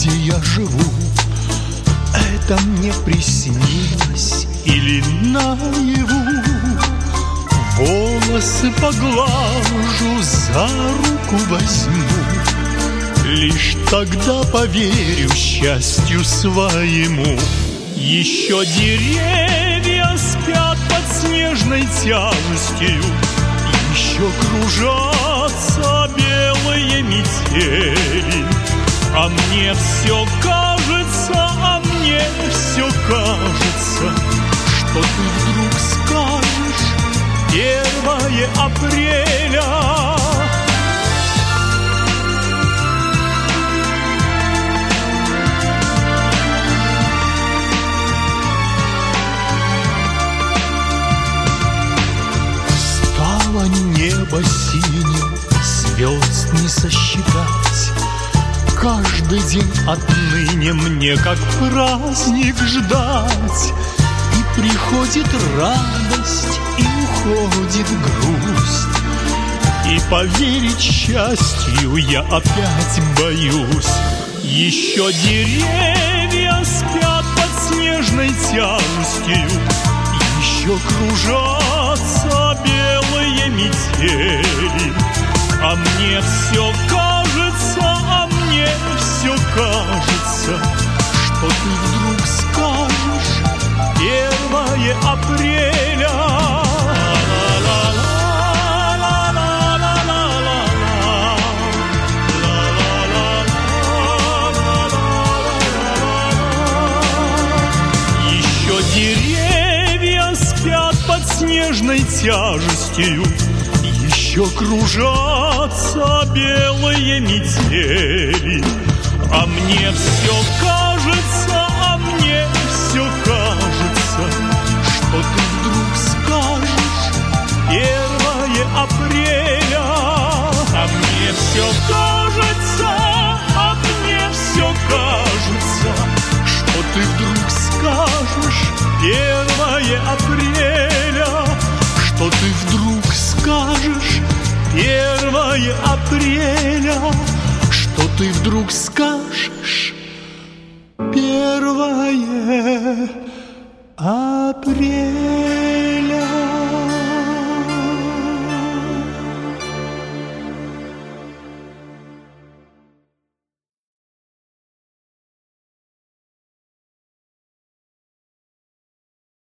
где я живу. Это мне приснилось или наяву? Волосы поглажу, за руку возьму, лишь тогда поверю счастью своему. Еще деревья спят под снежной тяжестью, еще кружатся белые метели. А мне все кажется, что ты вдруг скажешь 1 апреля. Стало небо синим, звезд не сосчитать. Каждый день отныне мне как праздник ждать. И приходит радость, и уходит грусть, и поверить счастью я опять боюсь. Еще деревья спят под снежной тяжестью, еще кружатся белые метели. А мне все кажется, что ты вдруг скажешь 1 апреля. Еще деревья спят под снежной тяжестью, еще кружатся белые метели. А мне все кажется, что ты вдруг скажешь 1 апреля. А мне все кажется, что ты вдруг скажешь 1 апреля. Что ты вдруг скажешь 1 апреля. Что ты вдруг скажешь 1 апреля.